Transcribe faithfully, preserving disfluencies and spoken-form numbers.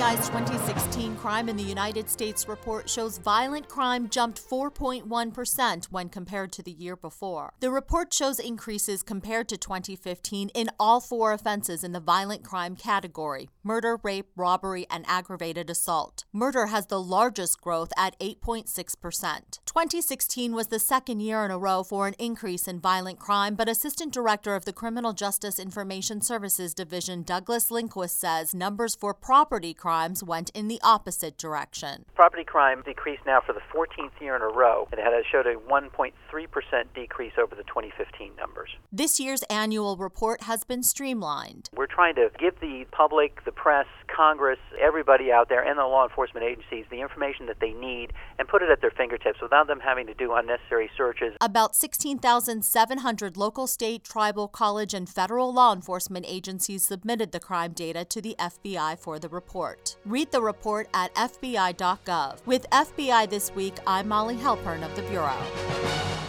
I's twenty sixteen Crime in the United States report shows violent crime jumped four point one percent when compared to the year before. The report shows increases compared to twenty fifteen in all four offenses in the violent crime category: murder, rape, robbery, and aggravated assault. Murder has the largest growth at eight point six percent. twenty sixteen was the second year in a row for an increase in violent crime, but Assistant Director of the Criminal Justice Information Services Division, Douglas Lindquist, says numbers for property crimes went in the opposite direction. Property crime decreased now for the fourteenth year in a row. It had showed a one point three percent decrease over the twenty fifteen numbers. This year's annual report has been streamlined. We're trying to give the public, the press, Congress, everybody out there, and the law enforcement agencies the information that they need and put it at their fingertips without them having to do unnecessary searches. About sixteen thousand seven hundred local, state, tribal, college, and federal law enforcement agencies submitted the crime data to the F B I for the report. Read the report at F B I dot gov. With F B I This Week, I'm Molly Halpern of the Bureau.